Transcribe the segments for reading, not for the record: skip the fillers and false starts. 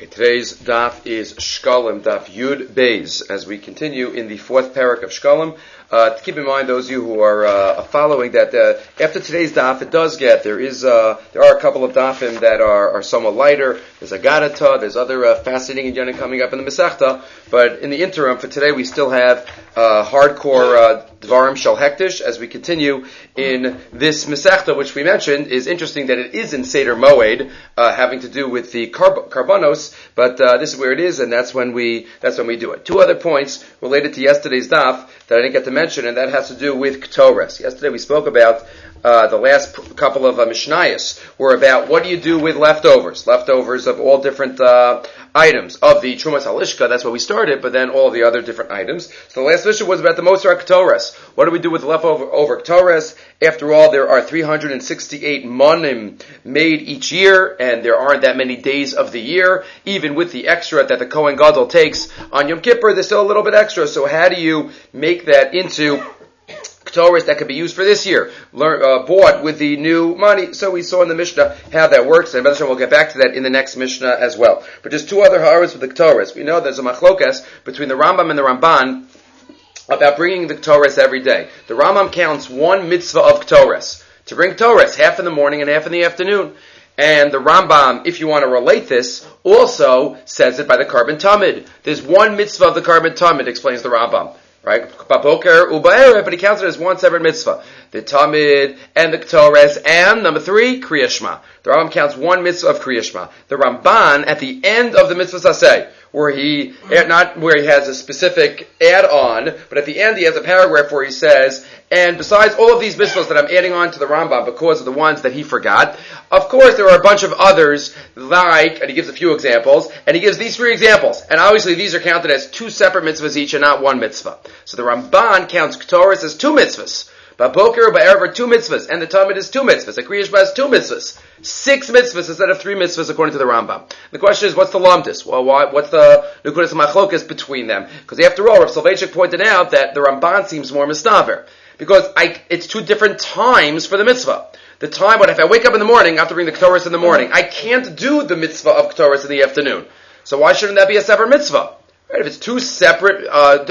Okay, today's daf is Shkalim, daf Yud Beis, as we continue in the fourth parak of Shkalim. Keep in mind, those of you who are following, that after today's daf, there are a couple of dafim that are somewhat lighter. There's a Gadata, there's other fascinating inyanim coming up in the Masechta, but in the interim, for today, we still have hardcore Dvarim Shel Hektish as we continue in this Masechta, which we mentioned is interesting that it is in Seder Moed, having to do with the Karbanos, but this is where it is, and that's when we do it. Two other points related to yesterday's daf that I didn't get to mention, and that has to do with Ketores. Yesterday we spoke about the last couple of Mishnayos were about what do you do with leftovers of all different items of the Trumas Halishka. That's where we started, but then all the other different items. So the last Mishnah was about the Mosar Ketores. What do we do with leftover Ketores? After all, there are 368 monim made each year, and there aren't that many days of the year. Even with the extra that the Kohen Gadol takes on Yom Kippur, there's still a little bit extra. So how do you make that into Ketores that could be used for this year, bought with the new money? So we saw in the Mishnah how that works, and we'll get back to that in the next Mishnah as well. But just two other ha'aras with the Ketores. We know there's a machlokas between the Rambam and the Ramban about bringing the Ketores every day. The Rambam counts one mitzvah of Ketores. To bring Ketores, half in the morning and half in the afternoon. And the Rambam, if you want to relate this, also says it by the Karban Tamid. There's one mitzvah of the Karban Tamid, explains the Rambam. Right? Baboker u'ba'erev, but he counts it as one separate mitzvah. The Tamid and the Ketores, and number 3, Kriya Shema. The Rambam counts one mitzvah of Kriya Shema. The Ramban, at the end of the mitzvah saseh, where he has a specific add-on, but at the end he has a paragraph where he says, and besides all of these mitzvahs that I'm adding on to the Rambam because of the ones that he forgot, of course there are a bunch of others, like, and he gives a few examples, and he gives these 3 examples, and obviously these are counted as 2 separate mitzvahs each and not one mitzvah. So the Ramban counts Ketores as 2 mitzvahs. Ba'boker, ba'erev are 2 mitzvahs, and the Talmud is 2 mitzvahs. The Kriya Shema is 2 mitzvahs. 6 mitzvahs instead of 3 mitzvahs according to the Rambam. The question is, what's the lamdus? Well, what's the Nukudas Machlokas between them? Because after all, Rav Soloveitchik pointed out that the Ramban seems more mistaver. Because it's 2 different times for the mitzvah. The time, if I wake up in the morning, I have to bring the Ketores in the morning. I can't do the mitzvah of Ketores in the afternoon. So why shouldn't that be a separate mitzvah? Right? If it's 2 separate,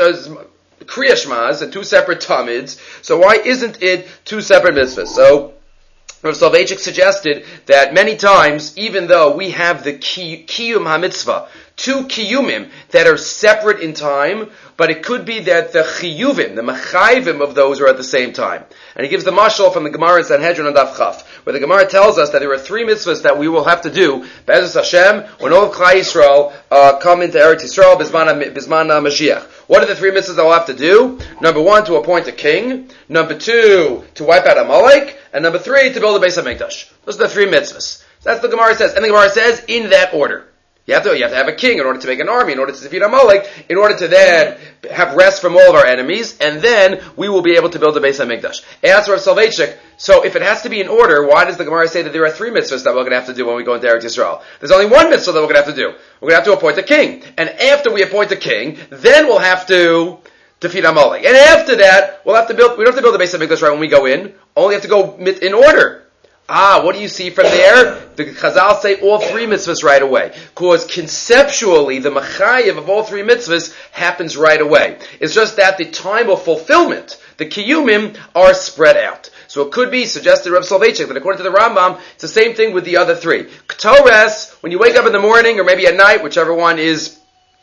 Kriya Shmas and 2 separate Tamids, so why isn't it 2 separate mitzvahs? So Rav Soloveitchik suggested that many times, even though we have the Kiyum HaMitzvah, 2 Kiyumim that are separate in time, but it could be that the Chiyuvim, the Mechayvim of those are at the same time. And he gives the mashal from the Gemara in Sanhedrin on Daf Chaf, where the Gemara tells us that there are 3 mitzvahs that we will have to do, Be'ezus Hashem, when all of Klai Yisrael come into Eretz Yisrael, Bizman Mashiach. What are the 3 mitzvahs that we'll have to do? Number 1, to appoint a king. Number 2, to wipe out Amalek. And number 3, to build a Beis HaMikdash. Those are the 3 mitzvahs. That's what the Gemara says. And the Gemara says, in that order. You have to have a king in order to make an army, in order to defeat Amalek, in order to then have rest from all of our enemies, and then we will be able to build a Beis HaMikdash. Ask Rav Soloveitchik, so if it has to be in order, why does the Gemara say that there are 3 mitzvahs that we're going to have to do when we go into Eretz Yisrael? There's only 1 mitzvah that we're going to have to do. We're going to have to appoint a king. And after we appoint a king, then we'll have to defeat Amalek. And after that, we don't have to build a Beis HaMikdash right when we go in, only have to go in order. What do you see from there? The Chazal say all 3 mitzvahs right away. Because conceptually, the Machayev of all 3 mitzvahs happens right away. It's just that the time of fulfillment, the Kiyumim, are spread out. So it could be, suggested Rav Soloveitchik, that according to the Rambam, it's the same thing with the other 3. Ketores, when you wake up in the morning, or maybe at night, whichever one is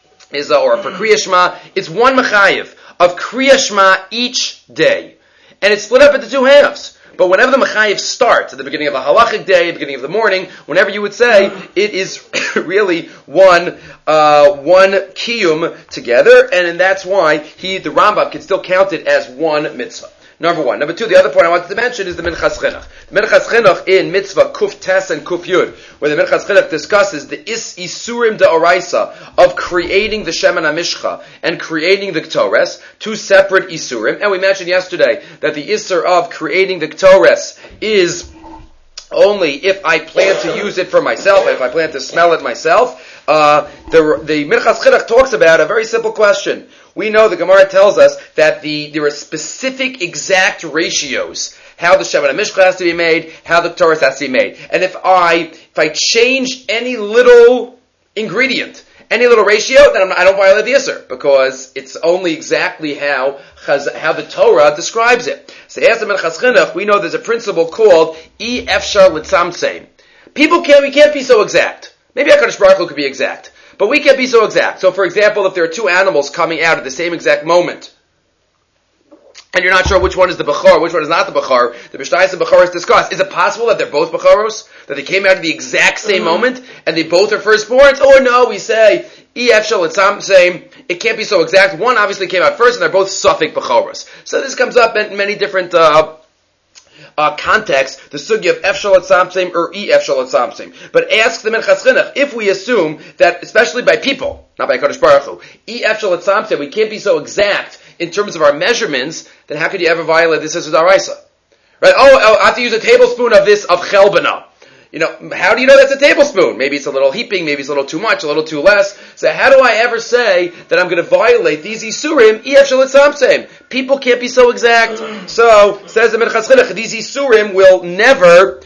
or for Kriya Shema, it's 1 Machayev of Kriya Shema each day. And it's split up into 2 halves. But whenever the Machayev starts, at the beginning of the halachic day, beginning of the morning, whenever you would say, it is really one kiyum together, and that's why the Rambam can still count it as 1 mitzvah. Number 1. Number 2, the other point I wanted to mention is the Minchas Chinuch. The Minchas Chinuch in Mitzvah Kuf Tes and Kuf Yud, where the Minchas Chinuch discusses the Isurim De'oraisa of creating the Shemen HaMishcha and creating the Ketores, 2 separate Isurim. And we mentioned yesterday that the Isur of creating the Ketores is only if I plan to use it for myself, if I plan to smell it myself. The Minchas Chinuch talks about a very simple question. We know the Gemara tells us that there are specific exact ratios how the Shemen HaMishcha has to be made, how the Ketores has to be made. And if I change any little ingredient, any little ratio, then I don't violate the Isser, because it's only exactly how the Torah describes it. So as the Minchas Chinuch, we know there's a principle called I Efshar L'Tzamtzem. We can't be so exact. Maybe HaKadosh Baruch Hu could be exact, but we can't be so exact. So for example, if there are two animals coming out at the same exact moment, and you're not sure which one is the Bechor, which one is not the Bechor, the Mishnayos and Bechor is discussed. Is it possible that they're both Bechoros? That they came out at the exact same moment, and they both are firstborns? Or no, we say, EF Shel L'Tzamtzem, it can't be so exact. One obviously came out first, and they're both Suffolk Bechoros. So this comes up in many different contexts, the sugya of Ef Shel L'Tzamtzem or Ef Shel L'Tzamtzem. But ask the Minchas Chinuch, if we assume that, especially by people, not by Kadosh Baruch Hu, Ef Shel L'Tzamtzem, we can't be so exact in terms of our measurements, then how could you ever violate this as a daraisa? Right? I have to use a tablespoon of chelbana. How do you know that's a tablespoon? Maybe it's a little heaping, maybe it's a little too much, a little too less. So how do I ever say that I'm going to violate these isurim, Ef Shel L'Tzamtzem? People can't be so exact. So, says the Minchas Chinuch, these isurim will never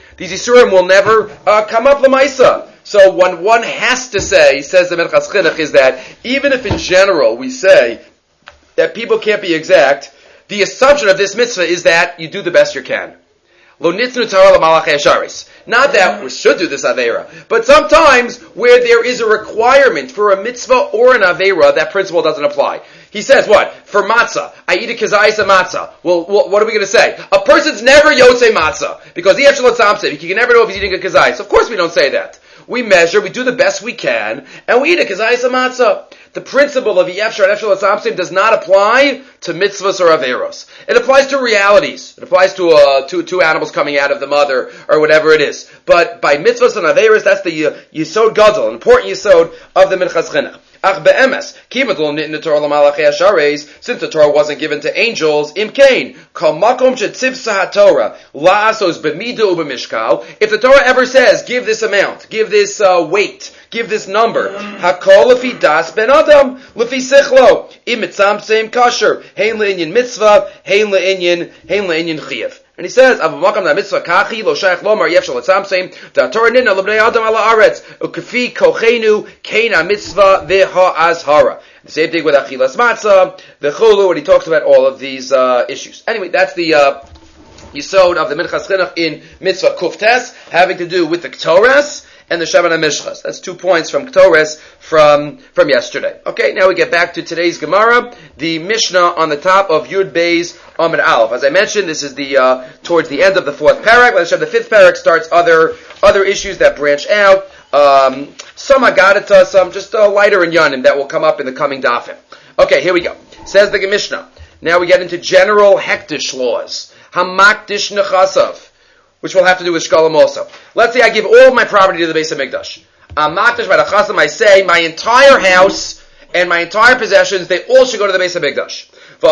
come up l'maisa. So one has to say, says the Minchas Chinuch, is that even if in general we say that people can't be exact, the assumption of this mitzvah is that you do the best you can. Lo nitnu Torah l'malachei hasharis. Not that we should do this aveira, but sometimes where there is a requirement for a mitzvah or an aveira, that principle doesn't apply. He says what? For matzah, I eat a kazayis of matzah. Well, what are we going to say? A person's never yotzei matzah, because he actually you can never know if he's eating a kazayis. Of course we don't say that. We measure, we do the best we can, and we eat a kazayis of matzah. The principle of Yefshar and Efshar L'Tzamtzem does not apply to mitzvahs or averos. It applies to realities. It applies to two animals coming out of the mother or whatever it is. But by mitzvahs and averos, that's the yisod gadol, an important yisod of the Minchas Chinuch. Ach be'emes, kivat lo nitnu Torah l'malachei hasharis, since the Torah wasn't given to angels, imkein, kol makom shetzivsa haTorah, la'asos b'midu u'b'mishkal, if the Torah ever says, give this amount, give this weight, give this number, hakol lefi das ben adam, lefi sichlo, im mitzamtzem kasher, hein le'inyin mitzvah, hein le'inyin chiyav. And he says, "Avamakam na mitzvah kachi lo shayach lomar Ef Shel L'Tzamtzem da Torah nitna lebnei adam ala aretz ukefi kochenu kein mitzvah veha azhara." The same thing with achilas matzah, the chulu, when he talks about all of these issues. Anyway, that's the yisod of the Minchas Chinuch in mitzvah kuftes, having to do with the Ktoras and the Shemana Mishchas. That's 2 points from Ktoras from yesterday. Okay, now we get back to today's Gemara, the Mishnah on the top of Yud Beis Amud Aleph. As I mentioned, this is the towards the end of the 4th parak. The 5th parak starts other issues that branch out. Some Agadata, some just lighter in Yanim that will come up in the coming dafim. Okay, here we go. Says the Mishnah. Now we get into general hektish laws. Hamakdish nechasav, which will have to do with shkalim also. Let's say I give all of my property to the Beis HaMikdash. Makdash by the Chasam, I say my entire house and my entire possessions, they all should go to the Beis HaMikdash.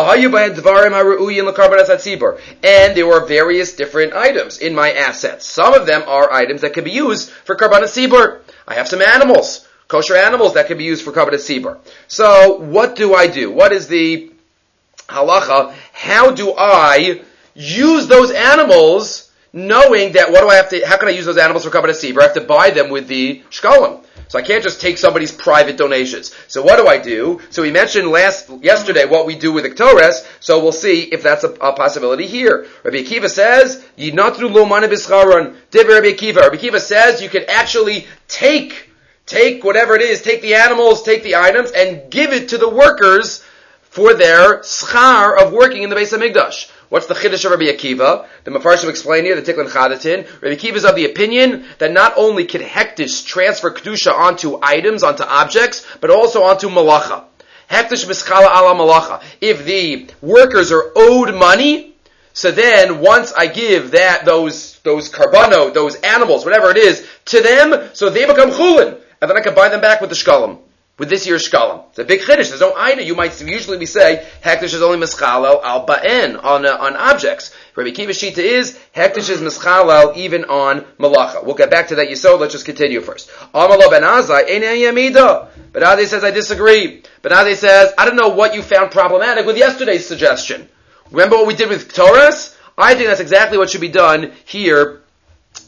And there were various different items in my assets. Some of them are items that can be used for Karbanas Sibur. I have some animals, kosher animals that can be used for Karbanas Sibur. So what do I do? What is the halacha? How do I use those animals, knowing that how can I use those animals for Karbanas Sibur? I have to buy them with the shkalim. So I can't just take somebody's private donations. So what do? So we mentioned yesterday what we do with the Ktoras, so we'll see if that's a possibility here. Rabbi Akiva says, Yinatru lo mana b'scharon, Divrei Rabbi Akiva. Rabbi Akiva says you can actually take whatever it is, take the animals, take the items, and give it to the workers for their schar of working in the Beis HaMikdash. What's the chiddush of Rabbi Akiva? The Mefarshim explain here, the Tikkun Chadatin. Rabbi Akiva is of the opinion that not only can hektish transfer kedusha onto items, onto objects, but also onto malacha. Hektish mischala ala malacha. If the workers are owed money, so then once I give those karbano, those animals, whatever it is, to them, so they become chulin, and then I can buy them back with the shkalim. With this year's shkalim. It's a big chiddush. There's no item. You might usually say, hektish is only mischalel al ba'en, on objects. Rabbi Akiva's shita is, hektish is mischalel even on malacha. We'll get back to that yisod. Let's just continue first. Amalo ben Azai, einei yamida. Ben Azai says, I disagree. Ben Azai says, I don't know what you found problematic with yesterday's suggestion. Remember what we did with Ktoras? I think that's exactly what should be done here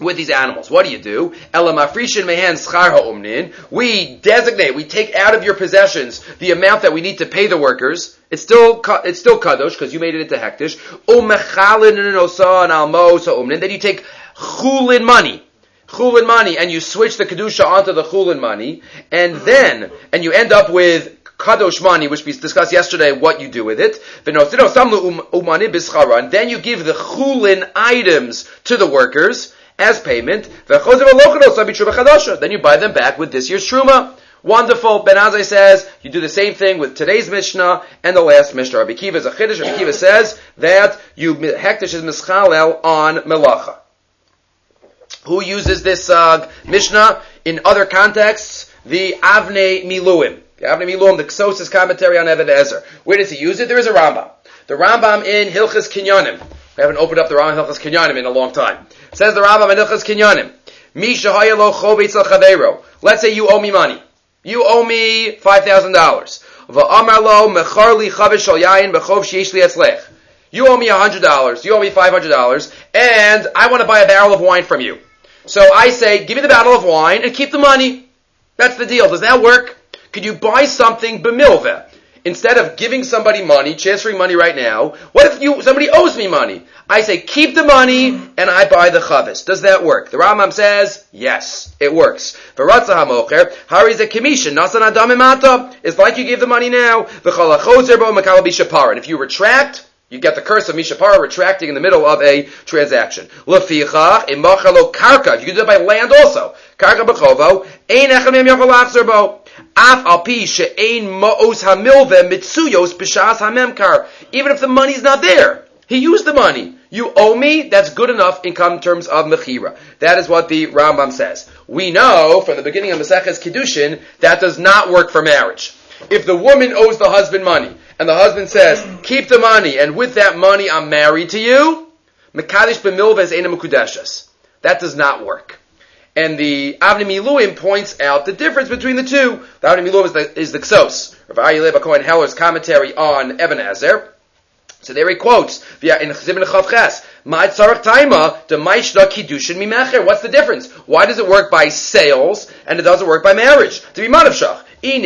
with these animals. What do? Elamafrishin mehen schar ha'omnin. We designate, we take out of your possessions the amount that we need to pay the workers. It's still kadosh because you made it into hektish. Umechalin nosan almos ha'omnin. Then you take chulin money, and you switch the kedusha onto the chulin money, and you end up with kadosh money, which we discussed yesterday what you do with it. And then you give the chulin items to the workers as payment. Then you buy them back with this year's truma. Wonderful. Ben Azai says you do the same thing with today's Mishnah and the last Mishnah. Rabbi Kiva is a chiddush. Rabbi Kiva says that you hektish is mischalel on melacha. Who uses this Mishnah in other contexts? The Avnei Miluim. The Avnei Miluim, the Ksosis commentary on Even Ezer. Where does he use it? There is a Rambam. The Rambam in Hilchas Kinyanim. We haven't opened up the Rambam in Hilchas Kinyanim in a long time. It says the Rambam in Hilchas Kinyanim. Mi shahaya lo chovetz al chaveiro. Let's say you owe me money. You owe me $5,000. Va'amar lo mechar li chavesh al yayin b'chov sheyesh li etzlech. You owe me $100. You owe me $500. And I want to buy a barrel of wine from you. So I say, give me the bottle of wine and keep the money. That's the deal. Does that work? Could you buy something b'milveh? Instead of giving somebody money, transferring money right now, what if somebody owes me money? I say, keep the money, and I buy the chavis. Does that work? The Rambam says, yes, it works. It's like you gave the money now. And if you retract, you get the curse of Mishapara retracting in the middle of a transaction. If you can do it by land also. Karka b'chovo, ein echad mem yochel lachzor bo. Af al pi she'ein ma'os hamilveh mitzuyos b'shas hamemkar. Even if the money's not there, he used the money. You owe me, that's good enough in terms of mechira. That is what the Rambam says. We know from the beginning of Maseches Kiddushin that does not work for marriage. If the woman owes the husband money, and the husband says, keep the money, and with that money I'm married to you, Mekadosh b'milveh eina mekudeshes. That does not work. And the Avnei Miluim points out the difference between the two. The Avnei Miluim is the Ksos. Rav Aryeh Leib HaKohen Heller's commentary on Even Ezer. So there he quotes, in Chizibin Chavches, Ma'at Tzarech Taima, D'Maishna Kiddushin Mimecher. What's the difference? Why does it work by sales, and it doesn't work by marriage? To be Manavshach.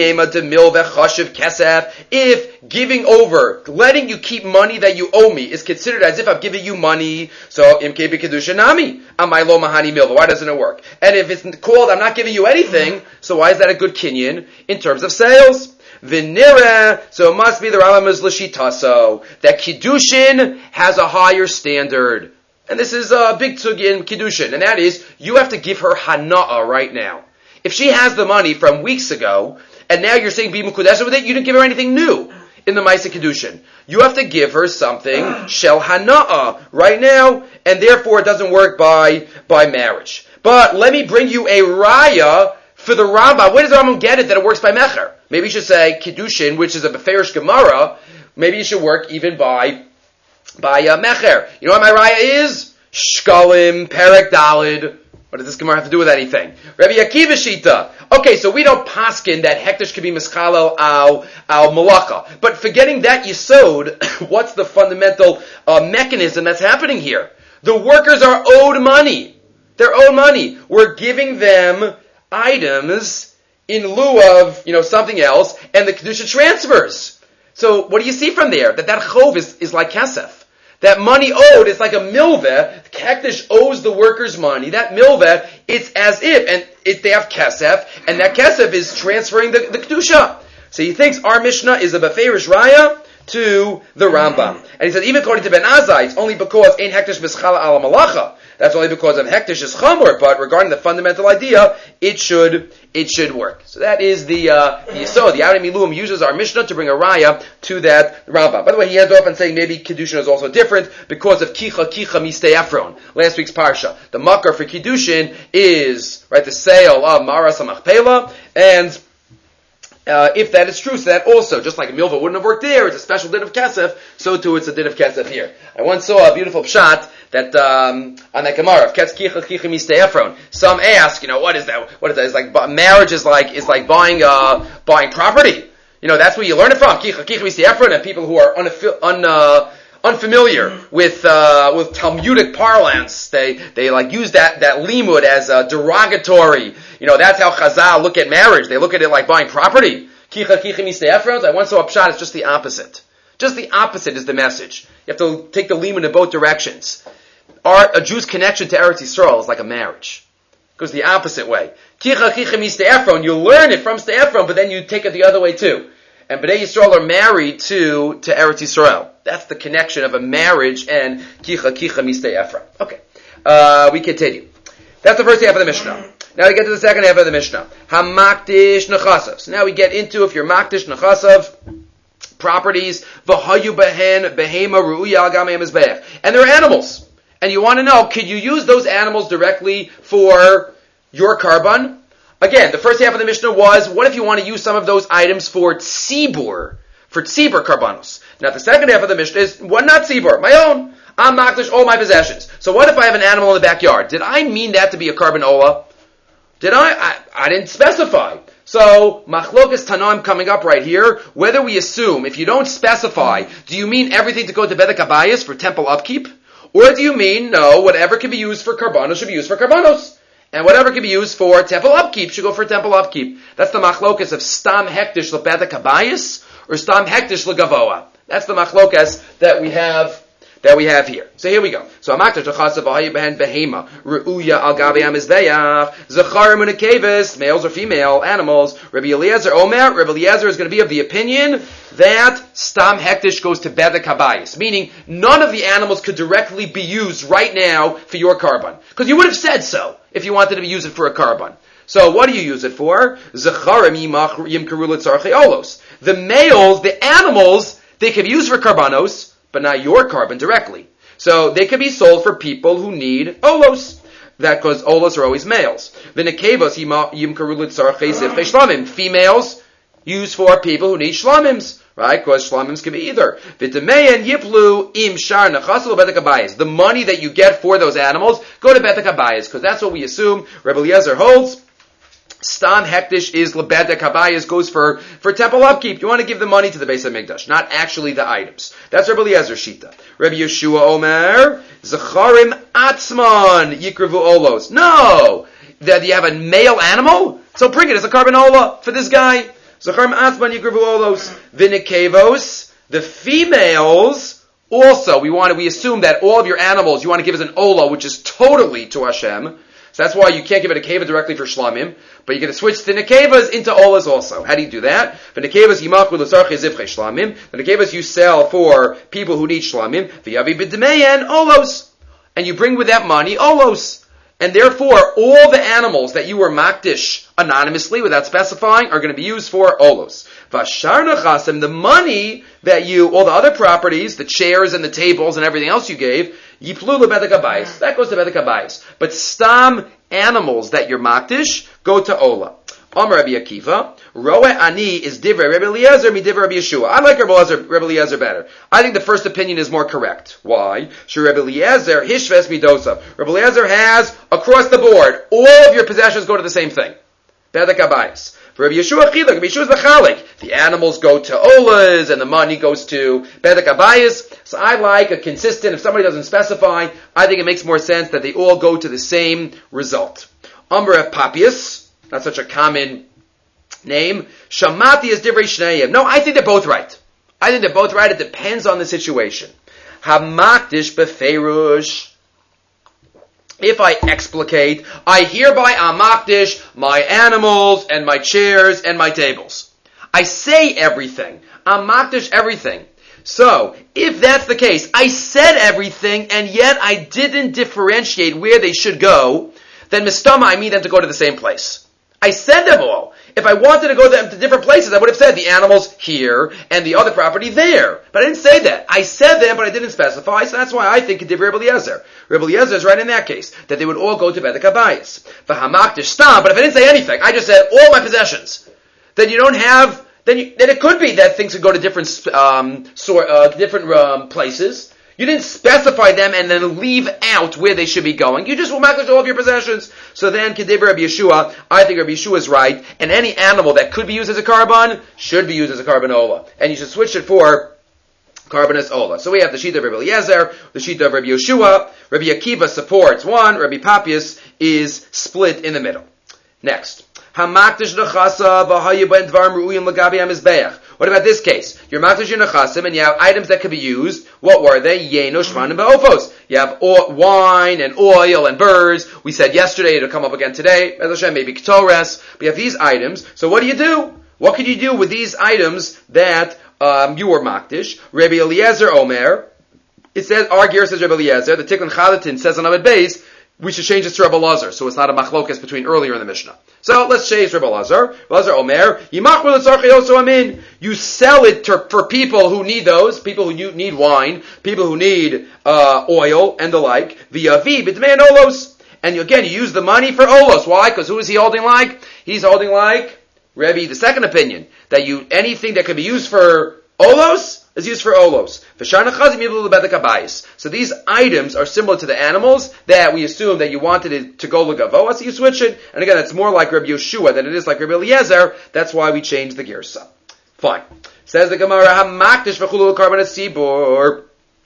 If giving over, letting you keep money that you owe me is considered as if I'm giving you money, so imke b'kedushanami, amai lo mahani milva. Why doesn't it work? And if it's called I'm not giving you anything, so why is that a good kinyan in terms of sales? V'nira, so it must be the Rambam is l'shitaso that kiddushin has a higher standard, and this is a big sugya in kiddushin, and that is you have to give her hana'ah right now. If she has the money from weeks ago, and now you're saying be mukudesha with it, you didn't give her anything new in the Maaseh Kiddushin. You have to give her something shel hana'ah right now, and therefore it doesn't work by marriage. But let me bring you a raya for the Rambam. Where does the Rambam get it that it works by mecher? Maybe you should say Kiddushin, which is a Beferish Gemara. Maybe it should work even by mecher. You know what my raya is? Shkalim, Perek Dalid. What does this Gemara have to do with anything? Rabbi Akiva Shita. Okay, so we don't paskin that hektish could be mischalel al malacha. But forgetting that yisod, what's the fundamental mechanism that's happening here? The workers are owed money. They're owed money. We're giving them items in lieu of something else, and the kedusha transfers. So what do you see from there? That chov is like kesef. That money owed is like a milveh. Hektish owes the workers money. That milveh, it's as if, and they have kesef, and that kesef is transferring the kedusha. So he thinks our Mishnah is a beferish raya to the Rambam. And he says, even according to Ben Azai, it's only because ein hektish mischala ala malacha. That's only because of hektish is chamor, but regarding the fundamental idea, it should work. So that is the Yisod. The Avnei Miluim uses our Mishnah to bring a raya to that Rambam. By the way, he ends off on saying maybe Kiddushin is also different because of kicha mistei Ephron. Last week's parsha. The makar for Kiddushin is, the sale of Maras HaMachpelah, and if that is true, so that also, just like a milva wouldn't have worked there, it's a special din of kesef, so too it's a din of kesef here. I once saw a beautiful pshat that, on that Gemara, of Ketz Kicha Mistei Ephron. Some ask, what is that? What is that? It's like, marriage is like buying buying property. That's where you learn it from. Kicha Mistei Ephron, and people who are unfamiliar with Talmudic parlance, they like use that limud as a derogatory. That's how Chazal look at marriage. They look at it like buying property. Kicha mistei Ephron. I once saw a pshat. It's just the opposite. Just the opposite is the message. You have to take the limud in both directions. A Jew's connection to Eretz Yisrael is like a marriage. It goes the opposite way. Kicha mistei Ephron. You learn it from Stei Ephron, but then you take it the other way too. And Bnei Yisrael are married to Eretz Yisrael. That's the connection of a marriage and kicha mistei Ephron. Okay. We continue. That's the first half of the Mishnah. Now we get to the second half of the Mishnah. Hamakdish nechasav. So now we get into, if you're makdish nechasav, properties, v'hayu behen behema ru'uya al gamei mizbeach. And they're animals. And you want to know, could you use those animals directly for your karban? Again, the first half of the Mishnah was, what if you want to use some of those items for tzibur karbanos? Now the second half of the Mishnah is, what not tzibur? My own. I'm makdish all my possessions. So what if I have an animal in the backyard? Did I mean that to be a karban ola? Did I didn't specify. So, machlokas tanoim coming up right here, whether we assume, if you don't specify, do you mean everything to go to Bedek Habayis for temple upkeep? Or do you mean, no, whatever can be used for karbanos should be used for karbanos? And whatever can be used for temple upkeep should go for temple upkeep. That's the machlokas of stam hektish lebedek habayis or stam hektish legavoa. That's the machlokas that we have here. So here we go. So amaktash lechasav v'hayu behen behema ru'uya al gabe amizbeach zecharim unekeves, males or female animals. Rabbi Eliezer Omer. Rabbi Eliezer is going to be of the opinion that stam hektish goes to bedek habayis, meaning none of the animals could directly be used right now for your karban, because you would have said so if you wanted to use it for a karban. So what do you use it for? Zecharim yimkaru l'tzarchei olos. The males, the animals, they can be used for karbanos, but not your karban directly. So they can be sold for people who need olos. That because olos are always males. V'nekevos yimkaru l'tzarchei zivchei shlamim. Females used for people who need shlamims. Right? Because shlamims can be either. V'temeyen yiplu im shar nechasel bedek habayis. The money that you get for those animals, go to bedek habayis, because that's what we assume. Rebbe Eliezer holds. Stam hektish is lebedek habayis, goes for temple upkeep. You want to give the money to the Beis HaMikdash, not actually the items. That's Rebbe Eliezer's shita. Rebbe Yeshua Omer, zecharim atzman yikravu olos. No! That you have a male animal? So bring it as a karban ola for this guy. Zecharim atzman yikravu olos. V'nekevos, the females, also, we assume that all of your animals you want to give as an ola, which is totally to Hashem. So that's why you can't give it a keva directly for shlamim, but you're going to switch the nekevas into olas also. How do you do that? The nekevas yimachu l'sarchei zivchei shlamim. The nekevas you sell for people who need shlamim. V'yavi b'demeyen olos, and you bring with that money olos. And therefore, all the animals that you were makdish anonymously, without specifying, are going to be used for olos. Vashar nechasim, the money that all the other properties, the chairs and the tables and everything else you gave, yiplu lebedek habayis. That goes to bedek habayis. But stam animals that you're makdish go to ola. Amar Rabbi Akiva, Roe ani is divrei Rabbi Eliezer mi divrei Rabbi Yeshua. I like Rabbi Eliezer better. I think the first opinion is more correct. Why? Sure, Rabbi Eliezer hishves midosav. Rabbi Eliezer has across the board all of your possessions go to the same thing. Bedek habayis. For Rabbi Yeshua chiluk, Rabbi Yeshua is mechalik. The animals go to olas and the money goes to bedek habayis. So I like a consistent. If somebody doesn't specify, I think it makes more sense that they all go to the same result. Amar Papias. Not such a common name. Shamati is divrei shneim. No, I think they're both right. It depends on the situation. Hamakdish befeirush. If I explicate, I hereby amakdish my animals and my chairs and my tables. I say everything. Amakdish everything. So, if that's the case, I said everything and yet I didn't differentiate where they should go, then mistama, I mean them to go to the same place. I said them all. If I wanted to go to different places, I would have said the animals here and the other property there. But I didn't say that. I said them, but I didn't specify, so that's why I think it did Rebbe Eliezer. Rebbe Eliezer is right in that case, that they would all go to bedek habayis. V'hamakdish stam, but if I didn't say anything, I just said all my possessions, then you don't have, then it could be that things could go to different places. You didn't specify them and then leave out where they should be going. You just will makdish all of your possessions. So then, Kedivra Rabbi Yeshua, I think Rabbi Yeshua is right, and any animal that could be used as a karban should be used as a karban ola. And you should switch it for Karbanas Ola. So we have the Shita of Rabbi Eliezer, the Shita of Rabbi Yeshua. Rabbi Akiva supports one. Rabbi Papias is split in the middle. Next. What about this case? You're makdish your nechasim and you have items that could be used. What were they? Yeno, shman, and be'ofos. You have wine and oil and birds. We said yesterday, it'll come up again today. Maybe ketores. We have these items. So what do? What could you do with these items that you were makdish? Rabbi Eliezer Omer. It says, our gear says Rabbi Eliezer. The Tikkun Chalatin says on Amud Beis, we should change this to Rabbi Lazar, so it's not a machlokas between earlier in the Mishnah. So let's change Rabbi Lazar. Lazar Omer, you sell it for people who need those, people who need wine, people who need oil and the like. V'yavi b'dmei olos, and again you use the money for olos. Why? Because who is he holding like? He's holding like Rebbe, the second opinion, that anything that could be used for olos is used for olos. So these items are similar to the animals that we assume that you wanted it to go legavoa, so you switch it. And again, it's more like Rabbi Yeshua than it is like Rabbi Eliezer. That's why we changed the girsa. Fine. Says the Gemara, Hamakdish v'chulu karbanas sibor.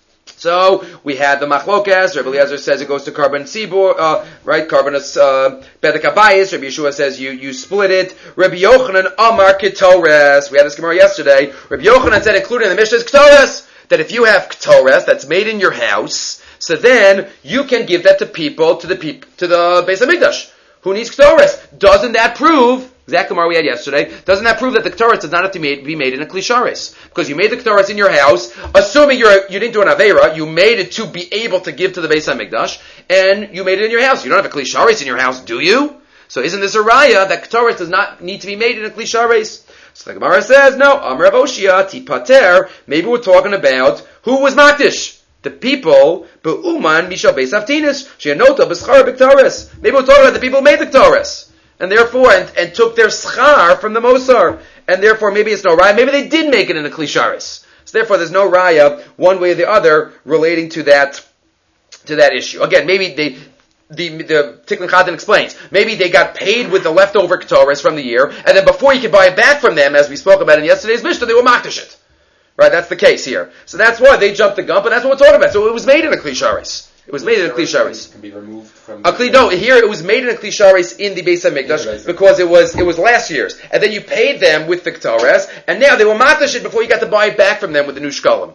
So we had the machlokas. Rabbi Eliezer says it goes to carbon sibor, right? Karbanas bedek abayis. Rabbi Yeshua says you split it. Rabbi Yochanan amar ketores. We had this Gemara yesterday. Rabbi Yochanan said, including in the Mishnah, is ketores, that if you have ketores that's made in your house, so then you can give that to people, to the Beis Hamikdash who needs ketores. Doesn't that prove? Exact Gemara we had yesterday. Doesn't that prove that the Ketores does not have to be made in a Klisharis? Because you made the Ketores in your house, assuming you didn't do an Aveira, you made it to be able to give to the Beis HaMikdash, and you made it in your house. You don't have a Klisharis in your house, do you? So isn't this a raya that Ketores does not need to be made in a Klisharis? So the Gemara says, no, Amar Rav Oshia, Tipater, maybe we're talking about who was Makdish? The people, Be'uman Mishal Beis Avtinis, Sheanota B'schar B'Ketores. Maybe we're talking about the people who made the Ketores. And therefore, and took their schar from the Mosar. And therefore, maybe it's no raya. Maybe they did make it in the Klisharis. So therefore, there's no raya, one way or the other, relating to that issue. Again, maybe the Tikkun Chatan explains, maybe they got paid with the leftover Ketores from the year, and then before you could buy it back from them, as we spoke about in yesterday's Mishnah, they were makdish it. Right, that's the case here. So that's why they jumped the gun, but that's what we're talking about. So it was made in a Klisharis. It was made in a Klisharis. Can be removed from no, here it was made in a Klisharis in the Beis HaMikdash because it was last year's. And then you paid them with the Ketores, and now they were matash it before you got to buy it back from them with the new shkolim.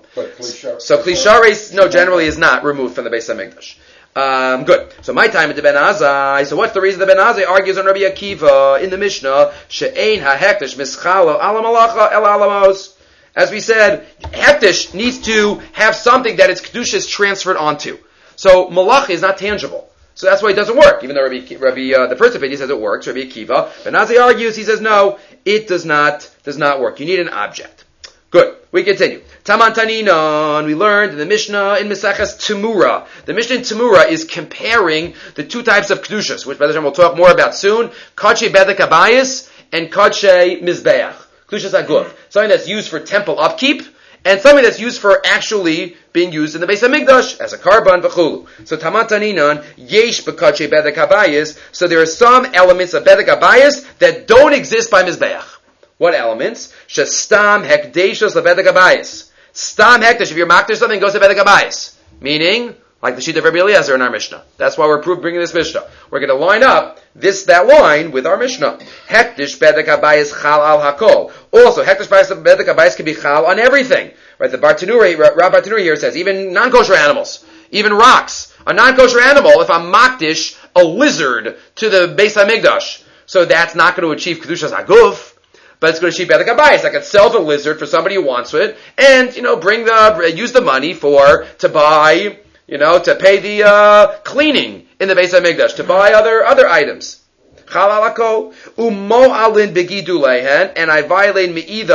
So Klisharis, generally is not removed from the Beis HaMikdash. Good. So my time at the Ben Azai. So what's the reason the Ben Azai argues on Rabbi Akiva in the Mishnah? She'ein ha'hektish mischalo ala malacha el alamos. As we said, hektish needs to have something that its kedusha is transferred onto. So malach is not tangible. So that's why it doesn't work. Even though the first opinion says it works, Rabbi Akiva, Ben Azai argues, he says no, it does not work. You need an object. Good. We continue. Taman Taninon, we learned in the Mishnah in Meseches Temura. The Mishnah in Temura is comparing the two types of kedushas, which we'll talk more about soon. Kadshe bedek abayis and kadshe mizbeach. Kedushas aguf. Something that's used for temple upkeep, and something that's used for actually being used in the Beis HaMikdash as a karban v'chulu. So Taman Taninon, yesh b'kadshe bedek abayis. So there are some elements of bedek abayis that don't exist by mizbeach. What elements? Shestam hekdeshos lebedek abayis. Stam hekdesh, if you're makdish something, goes to bedek abayis. Meaning, like the sheet of Rabbi Eliezer in our Mishnah. That's why we're bringing this Mishnah. We're going to line up that line with our Mishnah. Hekdesh bedek abayis chal al hakol. Also, hekdesh bedek abayis can be chal on everything. Right? The Rab Bartanuri here says, even non-kosher animals, even rocks. A non-kosher animal, if I'm makdish a lizard to the Beis HaMikdash, so that's not going to achieve kedushas aguf. But it's going to achieve bedek abayis. I could sell the lizard for somebody who wants it, and use the money to buy, to pay the cleaning in the Beis HaMikdash, to buy other items. Chalalako umo alin begidu lehen, and I violate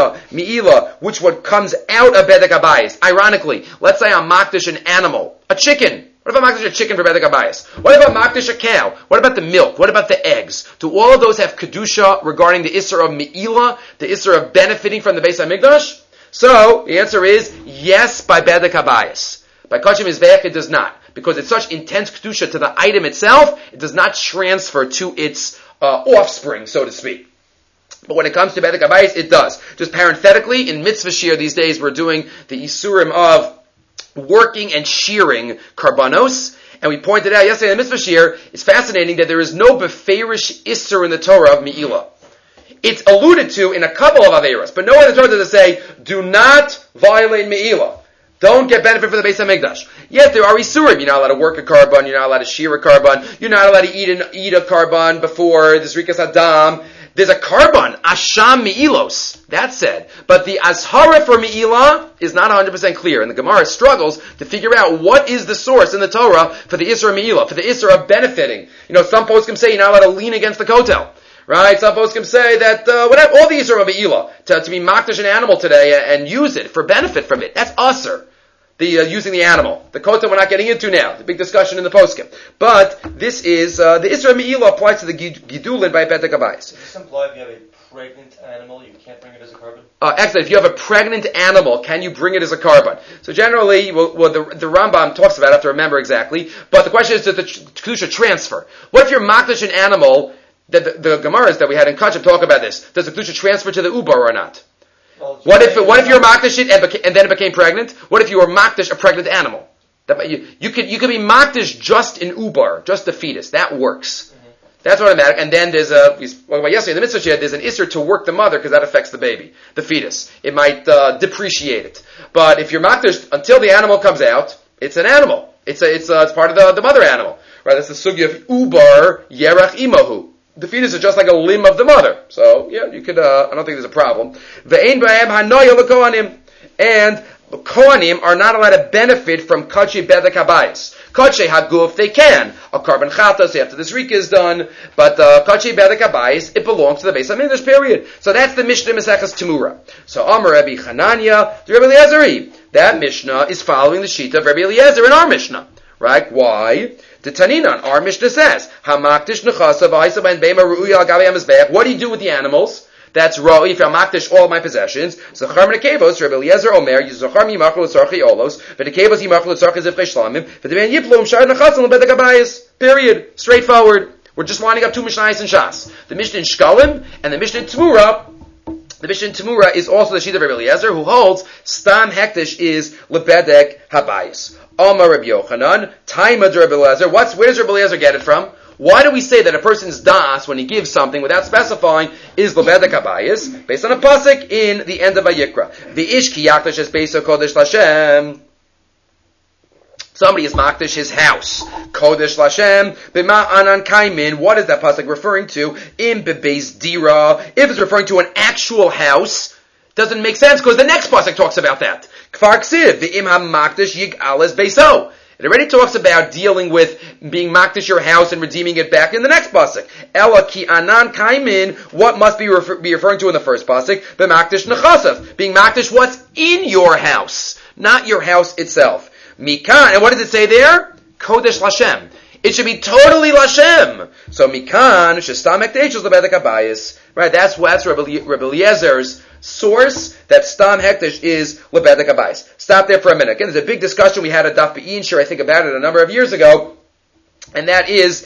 mi'ila, which what comes out of bedek abayis. Ironically, let's say I'm makdish an animal, a chicken. What if I'm makdish a chicken for bedek abayis? What if I'm makdish a cow? What about the milk? What about the eggs? Do all of those have kedusha regarding the isser of me'ila, the isser of benefiting from the Beis HaMikdash? So the answer is yes by bedek abayis. By kachim mizbeach it does not, because it's such intense kedusha to the item itself, it does not transfer to its offspring, so to speak. But when it comes to Bedek Habayis, it does. Just parenthetically, in Mitzvah Shir these days, we're doing the Isurim of working and shearing karbanos. And we pointed out yesterday in the Mitzvah Shir, it's fascinating that there is no beferish Isur in the Torah of Me'ilah. It's alluded to in a couple of Averas, but nowhere in the Torah does it say, do not violate Me'ilah. Don't get benefit for the Beis HaMikdash. Yes, there are Isurim. You're not allowed to work a carbon. You're not allowed to shear a carbon. You're not allowed to eat a carbon before the Zrikas Adam. There's a carbon, Asham Me'ilos. That's said. But the Azhara for Me'ilah is not 100% clear. And the Gemara struggles to figure out what is the source in the Torah for the Isra Me'ilah, for the Isra of benefiting. Some poskim say you're not allowed to lean against the kotel. Right? Some poskim say that, whatever, all the Isra of Me'ilah, to be makdash an animal today and use it for benefit from it. That's usr. Using the animal. The kotel we're not getting into now. The big discussion in the poskim. But this is, the Isra Me'ilah applies to the Gidulin by Bedek Habayis. Does this imply if you have a pregnant animal, you can't bring it as a carbon? Excellent. If you have a pregnant animal, can you bring it as a carbon? So generally, the Rambam talks about it, I have to remember exactly, but the question is, does the Kedusha transfer? What if you're makdash an animal, the Gemaras that we had in Kachim talk about this, does the Kedusha transfer to the Ubar or not? What if you're makdash it and then it became pregnant? What if you were makdash a pregnant animal? You could be makdash just in ubar, just the fetus. That works. Mm-hmm. That's automatic. And then we spoke about yesterday in the Mitzvah Shir, there's an isser to work the mother because that affects the baby, the fetus. It might depreciate it. But if you're makdash until the animal comes out, it's an animal. It's part of the mother animal, right? That's the sugya of ubar yerach imahu. The fetus is just like a limb of the mother. So, yeah, you could, I don't think there's a problem. Ve'ein b'hem hanoya l'kohanim. And Kohanim are not allowed to benefit from Kachi Bedek Habayis. Kachi Haguf, they can. A carbon chatas after this Rika is done. But Kachi Bedek Habayis, it belongs to the Beis HaMikdash, period. So that's the Mishnah Maseches Temura. So Amar Rabbi Chananya, the Rabbi Eliezer. That Mishnah is following the Shita of Rabbi Eliezer in our Mishnah. Right? Why? The Taninan, our Mishnah says, Hamaktish nechasav ha'isa ben beima ru'uya al-gavi hamizbeach. What do you do with the animals? That's ra'i, if I maktish all of my possessions. Zachar menekevos, Rabbi Eliezer Omer, Yizachar mimachal l'tzarchi olos, v'nekevos yimachal l'tzarchi zivchei shlamim, v'deven yiplum shar nechasam l'bedek habayis. Period. Straightforward. We're just lining up two Mishnayos in Shas. The Mishnah in Shkalim, and the Mishnah in Temura. The Mishnah in Temura is also the sheet of Rabbi Eliezer, who holds Stam Hektish is lebedek habayis. Amar Rabbi Yochanan, Taima Rabbi Eliezer. Where does Rabbi Eliezer get it from? Why do we say that a person's das, when he gives something without specifying, is lebedek habayis? Based on a pasuk in the end of Vayikra. The ish ki yakdash es beisa kodesh Lashem. Somebody is makdash his house. Kodesh Lashem. B'ma anan kaimin. What is that pasuk referring to? In bebeis dira. If it's referring to an actual house, doesn't make sense because the next pasuk talks about that. Kfar ksiv. V'im ha-makdash yig'al es beiso. It already talks about dealing with being makdash your house and redeeming it back in the next pasuk. Ela ki anan kaimin. What must be referring to in the first pasuk? B'makdash nechasav. Being makdash what's in your house, not your house itself. Mikan, and what does it say there? Kodesh Lashem. It should be totally Lashem. So Mikan, Shestam Hektish is lebedek habayis. Right, that's Rabbi Eliezer's source, that Stam Hektish is lebedek habayis. Stop there for a minute. Again, there's a big discussion we had at Daf Be'in Shir, I think about it a number of years ago. And that is,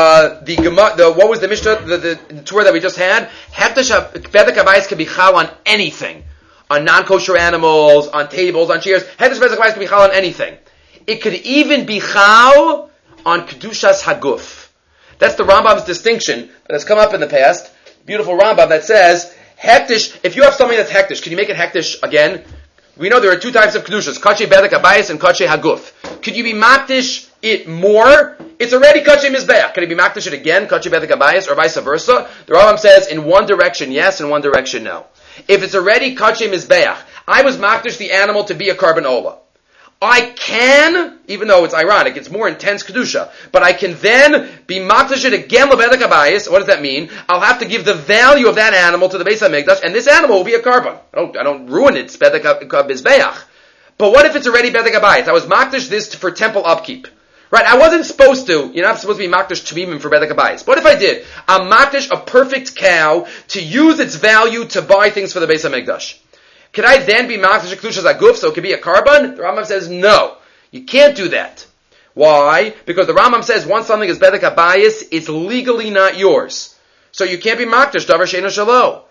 what was the Mishnah, the tour that we just had? Hektish, bedek habayis can be chal on anything. On non-kosher animals, on tables, on chairs. Hektish bedek habayis can be chal on anything. It could even be chal on Kedushas Haguf. That's the Rambam's distinction that has come up in the past. Beautiful Rambam that says, Hektish, if you have something that's Hektish, can you make it Hektish again? We know there are two types of Kedushas, Kache Bedek Habayis and Kache Haguf. Could you be Maktish it more? It's already Kache Mizbeach. Can you be Maktish it again, Kache Bedek Habayis, or vice versa? The Rambam says, in one direction yes, in one direction no. If it's already Kache Mizbeach, I was Maktish the animal to be a carbon ola. I can, even though it's ironic, it's more intense Kedusha, but I can then be makdash it again lebedek habayis. What does that mean? I'll have to give the value of that animal to the Beis HaMikdash, and this animal will be a carbon. I don't ruin its bedek mizbeach. But what if it's already bedek habayis? I was makdash this for temple upkeep. Right, I wasn't supposed to, you're not supposed to be makdash tmimim for bedek habayis. What if I did? I'm makdash a perfect cow to use its value to buy things for the Beis HaMikdash. Could I then be makdash kedushas haguf so it could be a carbon? The Rambam says no. You can't do that. Why? Because the Rambam says once something is bedek habayis, it's legally not yours. So you can't be makdash davar she'eino shelo.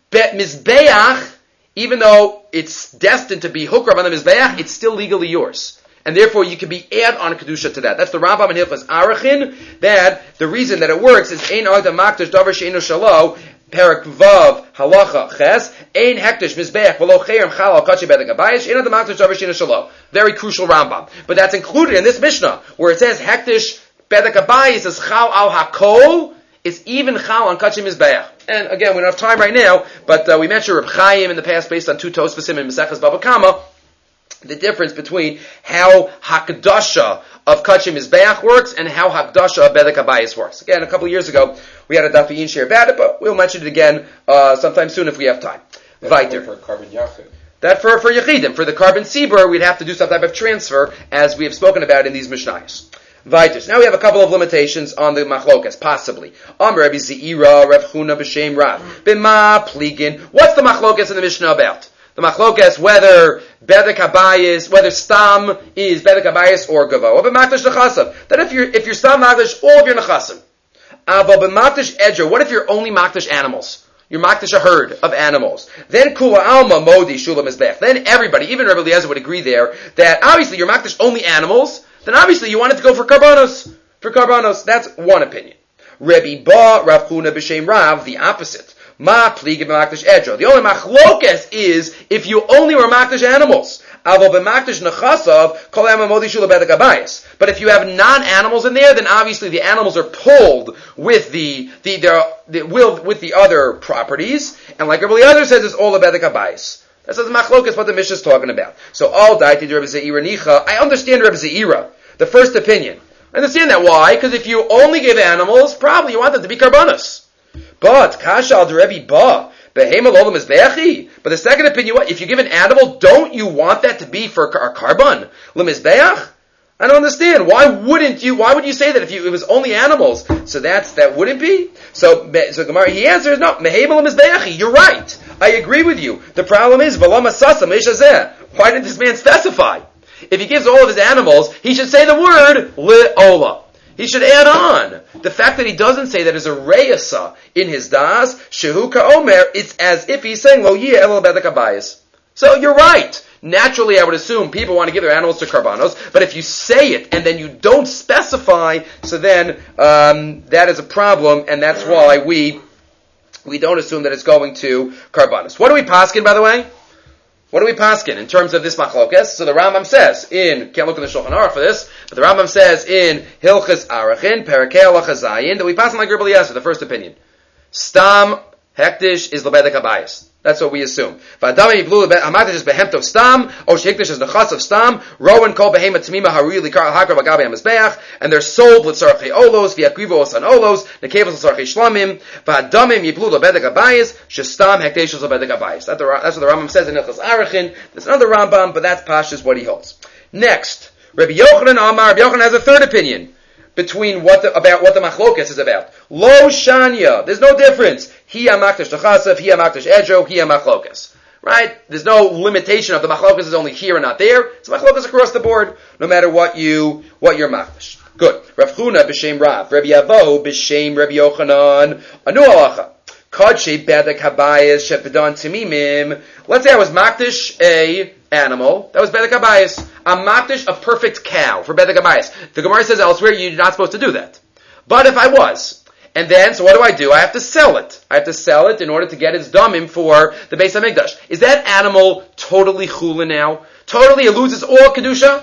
Bet Mizbeach, even though it's destined to be Hukrav on the Mizbeach, it's still legally yours. And therefore you can be add on Kedusha to that. That's the Rambam in Hilchos Arachin, that the reason that it works is Ein Adam Makdash Davar She'enu Shalo, Perak Vav Halacha Ches, Ein Hektish Mizbeach V'lo Cheirem Chal Al Kachi Bedek Abayish, Ein Adam Makdash Davar She'enu Shalo. Very crucial Rambam. But that's included in this Mishnah, where it says Hektish Bedek Abayis is Chal Al Hakol, it's even Chal on Kachi Mizbeach. And again, we don't have time right now, but we mentioned Reb Chaim in the past based on two Tosfasim in Maseches Bava Kama, the difference between how Hakdasha of Kachim Mizbeach works and how Hakdasha of Bedek Abayis works. Again, a couple of years ago, we had a Dafiyin share about it, but we'll mention it again sometime soon if we have time. Weiter. For carbon yachid. That for Yechidim. For the carbon Sibur, we'd have to do some type of transfer, as we have spoken about in these Mishnayos. Weiter. Now we have a couple of limitations on the Machlokas, possibly. Amr Rabbi Zeira, Rav Chuna, B'Shem Rav. B'ma Pligin. What's the Machlokas in the Mishnah about? The Machlokas, whether Bedek Habayis, whether Stam is Bedek Habayis or Gavo. B'makdash Nechasav. That if you're Stam Makdash, all of your Nechasim. But b'makdash Edger, what if you're only Makdash animals? You're Makdash a herd of animals. Then Kula Alma Modi Shula Mizbech. Then everybody, even Rabbi Eliezer would agree there, that obviously you're Makdash only animals, then obviously you wanted to go for Karbanos. For Karbanos, that's one opinion. Rebbe Ba, Rav Chuna B'Shem Rav, the opposite. Ma Plig B'makdash Edro. The only Machlokes is if you only were Makdash animals. Avo B'makdash Nechasav, Kol Alma Modi Shula Bedek Abayis. But if you have non-animals in there, then obviously the animals are pulled with the other properties, and like everybody other says, it's all a Bedek Abayis. That's what the Machlokes, what the Mishnah is talking about. So all daiti Rebbe Zeira Nicha. I understand Rebbe Zeira, the first opinion. I understand that. Why? Because if you only give animals, probably you want them to be karbanos. But Kashal Rebbe Ba. But the second opinion, what? If you give an animal, don't you want that to be for a carbon? Lemizbeach? I don't understand. Why would you say that if it was only animals? So that wouldn't be? So Gemara, he answers, no, you're right. I agree with you. The problem is, why didn't this man specify? If he gives all of his animals, he should say the word le'ola. He should add on. The fact that he doesn't say that is a reyasa in his das, shehu ka'omer, it's as if he's saying, lo yeh elul bedek habayis. So you're right. Naturally, I would assume people want to give their animals to karbanos, but if you say it and then you don't specify, so then that is a problem, and that's why we don't assume that it's going to karbanos. What do we paskin, by the way? What do we paskin in terms of this machlokes? So the Rambam says can't look in the Shulchan Aruch for this, but the Rambam says in Hilchos Arachin, Perakei Halacha Zayin, that we pass on like Rebbe Eliezer, the first opinion. Stam hektish is lebedek habayis. That's what we assume. V'adam yiblu hamatish is behemto stam, o shehiktish is nechas of stam, rowan kol behema tmima harui likar hakar v'gabe hamizbeach, and they're sold l'tzarchei olos, v'yakrivo osan olos, nekevos l'tzarchei shlamim, v'adamim yiblu lebedek habayis, shestam hektish is lebedek habayis. That's what the Rambam says in Hilchos Arachin. There's another Rambam, but that's pashas what he holds. Next, Rabbi Yochanan Amar. Rabbi Yochanan has a third opinion between what the machlokes is about. Lo shanya. There's no difference. Hi hamakdash nechasav, hi hamakdash edro, hi hamachlokes. Right? There's no limitation of the machlokes is only here and not there. It's machlokes across the board, no matter what you're makdash. Good. Rav Chuna b'shem Rav. Rabbi Avo b'shem Rabbi Yochanan. Anu halacha. Kadshe bedek habayis shepedan timimim. Let's say I was makdash a animal. That was bedek habayis. I'm makdash a perfect cow for bedek habayis. The Gemara says elsewhere you're not supposed to do that. But if I was, and then, so what do? I have to sell it. I have to sell it in order to get its damim for the Beis HaMikdash. Is that animal totally chulin now? Totally, it loses all kedusha?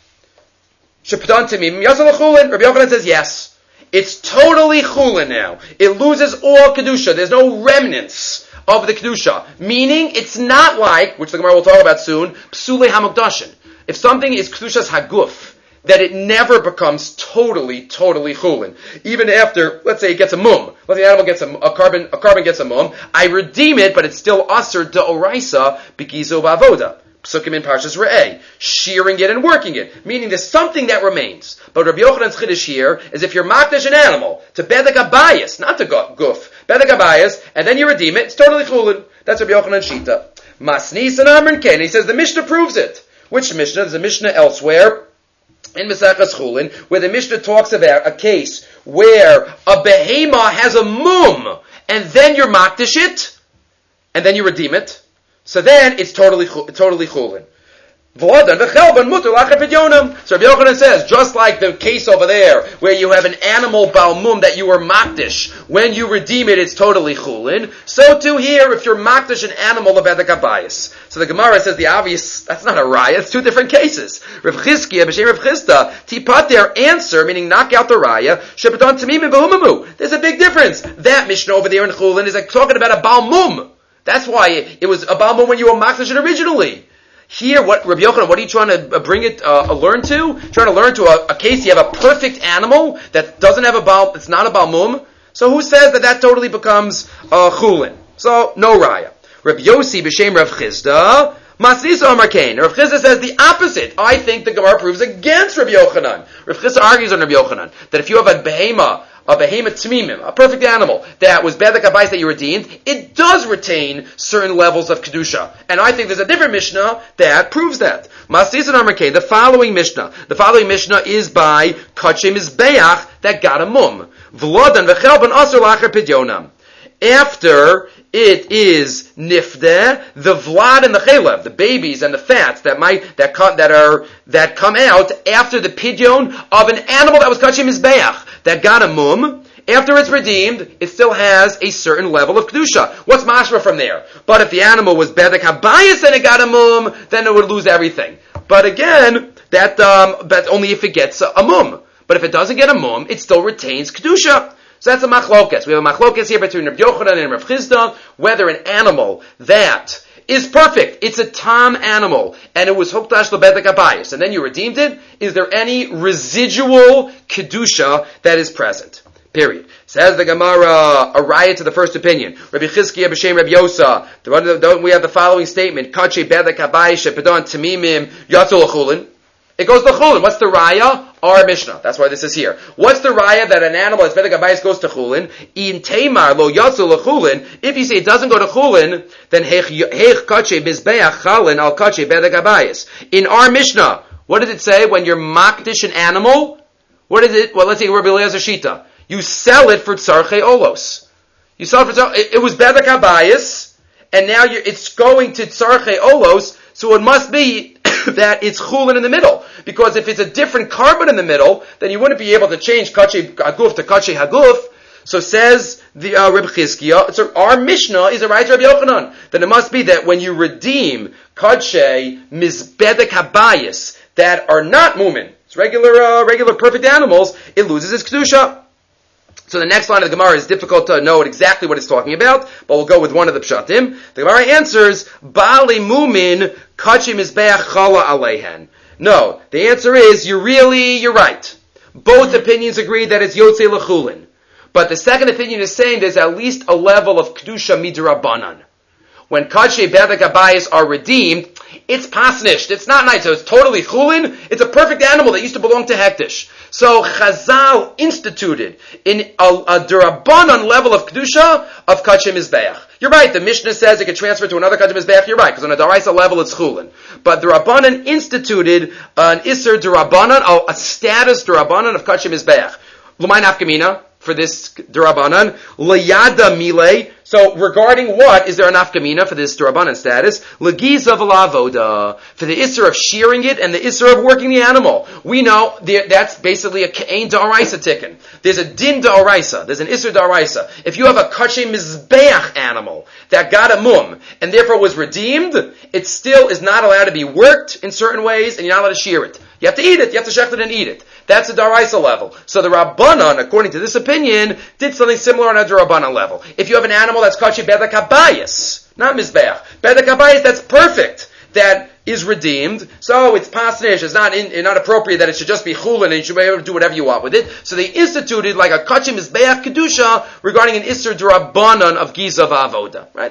Shepedan timimim yasal chulin. Rabbi Yochanan says yes. It's totally chulin now. It loses all kedusha. There's no remnants of the kedusha. Meaning, it's not like, which the Gemara will talk about soon, psulei hamukdashin. If something is kedushas haguf, that it never becomes totally chulin. Even after, let's say it gets a mum. Let's say the animal gets a carbon gets a mum. I redeem it, but it's still asur deoraisa bikizo ba'avoda. Psukim in Parshas Re'eh. Shearing it and working it. Meaning there's something that remains. But Rabbi Yochanan's chiddush here is if you're makdash an animal to bedek habayis, not to guf, bedek habayis, and then you redeem it, it's totally chulin. That's Rabbi Yochanan's shita. Masnis and Amrin Ken. He says the Mishnah proves it. Which Mishnah? There's a Mishnah elsewhere in Maseches Chulin, where the Mishnah talks about a case where a behema has a mum, and then you're makdash it, and then you redeem it, so then it's totally chulin. V'ladan v'chelban mutar lachar pidyonim. So Rabbi Yochanan says, just like the case over there, where you have an animal balmum that you were makdish, when you redeem it, it's totally chulin. So too here, if you're makdish an animal of bedek habayis. So the Gemara says the obvious, that's not a raya, it's two different cases. Rav Chizkiya, b'shem Rav Chisda, tipat their answer, meaning knock out the raya, shepaton tamimim v'humamu. There's a big difference. That Mishnah over there in chulin is like talking about a balmum. That's why it was a balmum when you were makdish it originally. Here, Rabbi Yochanan, what are you trying to bring it, learn to? Trying to learn to a case you have a perfect animal that doesn't have it's not a balmum. So who says that totally becomes chulin? So, no raya. Rabbi Yossi b'shem Rav Chisda, Masisa Amar Kain. Rav Chisda says the opposite. I think the Gemara proves against Rabbi Yochanan. Rav Chisda argues on Rabbi Yochanan that if you have a behemoth tmimim, a perfect animal, that was bedek habayis that you redeemed, it does retain certain levels of kedusha. And I think there's a different Mishnah that proves that. Masisa Amar Kain, the following Mishnah is by Kachem Mizbeach that got a mum. V'lodan v'chelban asur lachar pidyonam. After it is nifdeh, the vlad and the chelev, the babies and the fats that come out after the pidyon of an animal that was kachem mizbeach, that got a mum, after it's redeemed, it still has a certain level of kedusha. What's mashma from there? But if the animal was bedek habayis and it got a mum, then it would lose everything. But again, that's only if it gets a mum. But if it doesn't get a mum, it still retains kedusha. So that's a machlokes. We have a machlokes here between Rabbi Yochanan and Rav Chisda, whether an animal that is perfect, it's a tam animal, and it was hoktash lebedek habayis, and then you redeemed it, is there any residual kedusha that is present? Period. Says the Gemara, a riot to the first opinion. Rabbi Chizkiya b'shem Rabbi Yosa. We have the following statement: Kache bedek habayis shepedon tamimim yatzul l'chulin. It goes to chulin. What's the raya? Our Mishnah. That's why this is here. What's the raya that an animal that's bedek habayis goes to chulin? In teimar lo yatzul l'chulin. If you say it doesn't go to chulin, then heich kache mizbeach chalin al kache bedek habayis. In our Mishnah, what does it say when you're makdish an animal? What is it? Well, let's say Rabbi Eliezer Shita. You sell it for tzarchei olos. You sell it for it was bedek habayis, and now it's going to tzarchei olos, so it must be that it's chulin in the middle. Because if it's a different carbon in the middle, then you wouldn't be able to change kache haguf to kache haguf. So says the Reb Chizkiya, so our Mishnah is a right to Rabbi Yochanan. Then it must be that when you redeem kache mizbedek habayis that are not mumin, it's regular perfect animals, it loses its kedusha. So the next line of the Gemara is difficult to know exactly what it's talking about, but we'll go with one of the pshatim. The Gemara answers, Bali mumin kachi mizbeach chala alehen. No, the answer is, you're right. Both opinions agree that it's yotzei l'chulin. But the second opinion is saying there's at least a level of kedusha midrabanan. When kachi bedek habayis are redeemed, it's pasnished. It's not nice. So it's totally chulin. It's a perfect animal that used to belong to Hektish. So Chazal instituted in a derabanan level of kedusha of kachem mizbeach. You're right. The Mishnah says it could transfer to another kachem mizbeach. You're right, because on a daraisa level it's chulin. But the Rabbanan instituted an iser derabanan, a status derabanan of kachem mizbeach. L'may nafkamina for this derabanan liyada milei. So regarding what is there an nafkamina for this derabanan status? Legiza v'lavoda, for the isser of shearing it and the isser of working the animal. We know that's basically a ke'ein da'araisa tikkun. There's a din da'araisa. There's an isser da'araisa. If you have a kache mizbeach animal that got a mum and therefore was redeemed, it still is not allowed to be worked in certain ways, and you're not allowed to shear it. You have to eat it. You have to shecht it and eat it. That's a daraisa level. So the Rabbanan, according to this opinion, did something similar on a Rabbanan level. If you have an animal that's kachi bedek habayis, not mizbeach, bedek habayis that's perfect, that is redeemed, so it's pasnish, it's not appropriate that it should just be chulin and you should be able to do whatever you want with it. So they instituted like a kachi mizbeach kedusha regarding an isser Rabbanan of giza v'avoda. Right?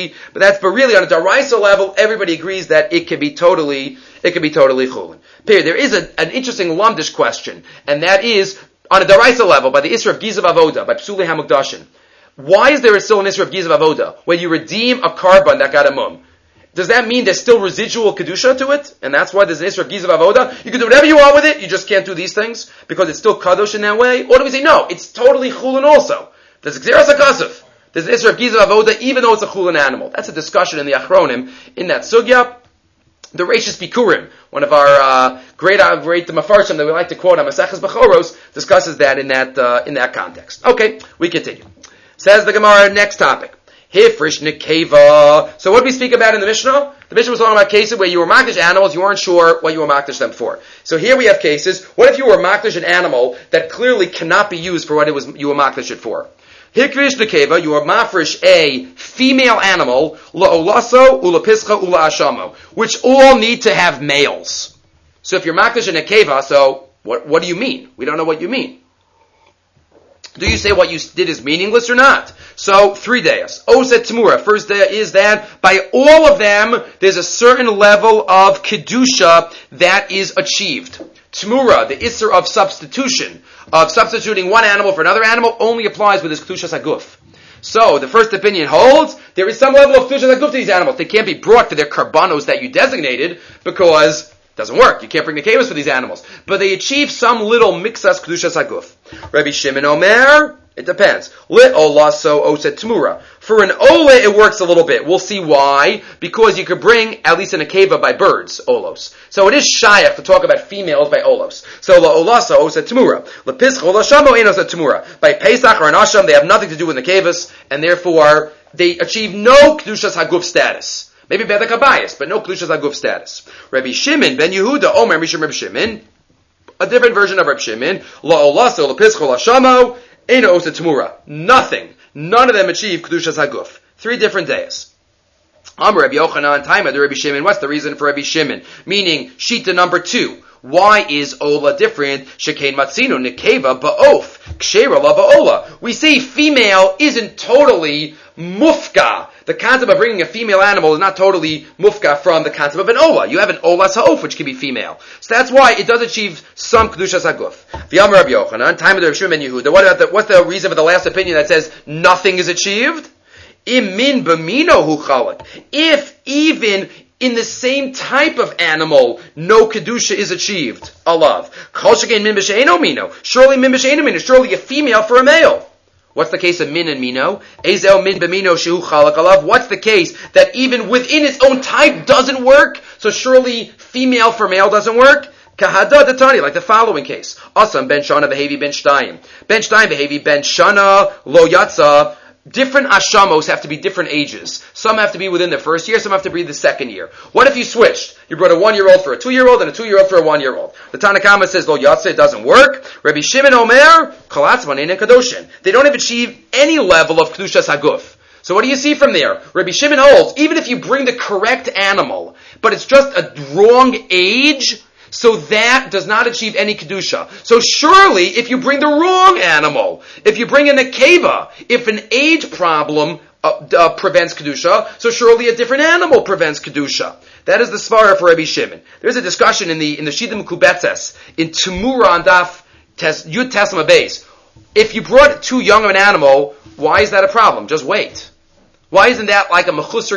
But really on a daraisa level, everybody agrees that it can be totally chulin. Period. There is an interesting lamdish question, and that is, on a daraisa level, by the Isra of Gizav Avoda, by Psuli HaMukdashim, why is there still an Isra of Gizav Avoda when you redeem a carbon that got a mum? Does that mean there's still residual kedusha to it? And that's why there's an Isra of Gizav Avoda? You can do whatever you want with it, you just can't do these things, because it's still kadosh in that way? Or do we say, no, it's totally chulin also? There's Xeras HaKasif. There's an Isser of Giza Avoda even though it's a Chulin animal. That's a discussion in the Achronim in that Sugya. The Reishis Bikurim, one of our great Mefarshim that we like to quote on Maseches Bechoros, discusses that in that context. Okay, we continue. Says the Gemara, next topic. Hifrish Nekeva. So what did we speak about in the Mishnah? The Mishnah was talking about cases where you were makdish animals, you weren't sure what you were makdish them for. So here we have cases, what if you were makdish an animal that clearly cannot be used for what it was you were makdish it for? Hikrish Nekeva, you are mafresh a female animal, la'olaso, ulapischa, ula'ashamo, which all need to have males. So if you're makdish a nekeva, so what do you mean? We don't know what you mean. Do you say what you did is meaningless or not? So, 3 days. Oset Tamura. First day is that by all of them, there's a certain level of Kedusha that is achieved. Tamura, the Isser of substitution, of substituting one animal for another animal, only applies with this Kedushas Haguf. So, the first opinion holds, there is some level of Kedushas Haguf to these animals. They can't be brought for their karbanos that you designated, because it doesn't work. You can't bring the kavos for these animals. But they achieve some little mixas Kedushas Haguf. Rabbi Shimon Omer, it depends. Le'olaso oset tmura. For an ole, it works a little bit. We'll see why. Because you could bring, at least in a keva, by birds, olos. So it is shayach to talk about females by olos. So le'olaso oset tmura. Le'pischa olashamo ein oset tmura. By Pesach or an Asham, they have nothing to do with the kevas, and therefore they achieve no Kedushas Haguf status. Maybe Bedek Habayis, but no Kedushas Haguf status. Rabbi Shimon ben Yehuda, Omer Mishim Rabbi Shimon, a different version of Rabbi Shimon, La'olaso, Le'pischa, La'shamo, Eino Oset Tmura. Nothing. None of them achieve Kedushas Haguf. 3 different days. Amar Rabbi Yochanan, Taima to Rabbi Shimon. What's the reason for Rabbi Shimon? Meaning, Shita number 2. Why is Ola different? Shekain Matzino, Nekeva, Ba'of, Kshera La Ba'ola. We say female isn't totally mufka. The concept of bringing a female animal is not totally mufka from the concept of an Ola. You have an Ola Sa'of, which can be female. So that's why it does achieve some Kedushas Haguf. V'yamar Rabbi Yochanan, time of the Rabbi Shimon ben Yehuda. What's the reason for the last opinion that says nothing is achieved? Imin b'mino hu chalak. If even in the same type of animal, no Kedusha is achieved. Alav. Chol shekain min b'she'eno mino. Surely min b'she'eno mino. Surely a female for a male. What's the case of min and mino? Ezel min b'mino shehu chalak alav. What's the case that even within its own type doesn't work? So surely female for male doesn't work? Kahada datani, like the following case. Asam ben shana v'hevi ben shtayim. Ben shtayim v'hevi ben shana lo yatsa. Different ashamos have to be different ages. Some have to be within the first year, some have to be the second year. What if you switched? You brought a 1-year-old for a 2-year-old and a 2-year-old for a 1-year-old. The Tanakama says, Lo Yatsa, it doesn't work. Rabbi Shimon Omer, Kalatzman and Kadoshin. They don't even achieve any level of Kedushas Haguf. So what do you see from there? Rabbi Shimon holds, even if you bring the correct animal, but it's just a wrong age, so that does not achieve any Kedusha. So surely, if you bring the wrong animal, if you bring in a Keva, if an age problem prevents Kedusha, so surely a different animal prevents Kedusha. That is the svara for Rabbi Shimon. There's a discussion in the Shita Mekubetzes, in Tumura on Daf Yud Tesma Beis. If you brought too young of an animal, why is that a problem? Just wait. Why isn't that like a Mechusar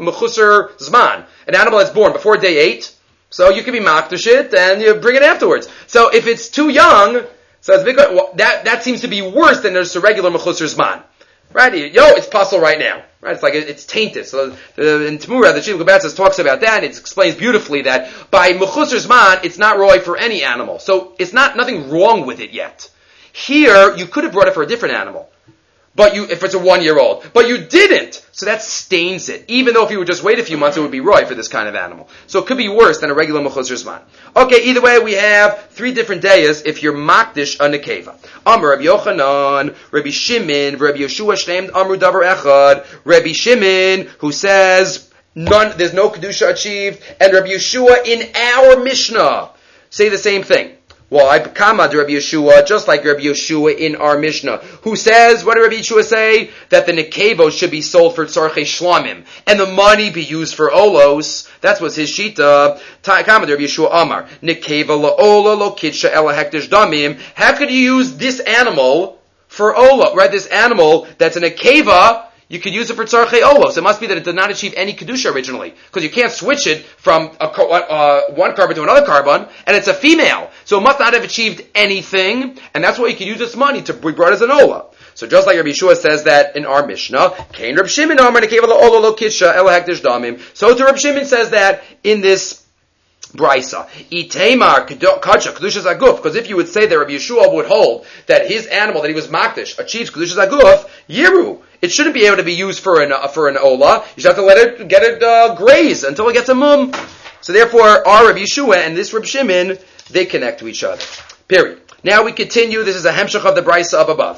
Zman? An animal that's born before day 8, so you can be makdish it and you bring it afterwards. So if it's too young, so it's big, that seems to be worse than just a regular mechusar zman, right? It's possible right now, right? It's like it's tainted. So in Tamura, the Shita Mekubetzes talks about that. And it explains beautifully that by mechusar zman, it's not roy for any animal. So it's nothing wrong with it yet. Here, you could have brought it for a different animal. But if it's a 1-year-old. But you didn't! So that stains it. Even though if you would just wait a few months, it would be roy for this kind of animal. So it could be worse than a regular mechusar zman. Okay, either way, we have 3 different days if you're makdish a nekeva. Amar Rabbi Yochanan, Rabbi Shimon, Rabbi Yeshua shneim amru davar echad. Rabbi Shimon, who says, there's no kedusha achieved, and Rabbi Yeshua in our Mishnah say the same thing. Why? Kama to Rabbi Yeshua, just like Rabbi Yeshua in our Mishnah, who says, what did Rabbi Yeshua say? That the nekevos should be sold for tzarchei shlamim, and the money be used for olos. That's what's his shita. Kama to Rabbi Yeshua Amar, nekeva la'ola lo kitsha ela hektish damim. How could you use this animal for ola? Right, this animal that's a nekeva, you could use it for tzarchei olos. It must be that it did not achieve any kedusha originally, because you can't switch it from one carbon to another carbon, and it's a female, so it must not have achieved anything, and that's why you can use this money to be brought as an ola. So just like Rabbi Yeshua says that in our Mishnah, Kain Reb Shimon Amar Nekeva La'olo Lo Kisha Ela Hekdesh Damim. So to Reb Shimon says that in this Brisa. Itemar Kacha Kedushas Aguf. Because if you would say that Rabbi Yeshua would hold that his animal that he was makdish achieves Kedushas Aguf, Yiru. It shouldn't be able to be used for an ola. You should have to get it graze until it gets a mum. So therefore, our Rabbi Yeshua and this Reb Shimon, they connect to each other. Period. Now we continue. This is a hemshach of the brisa up above.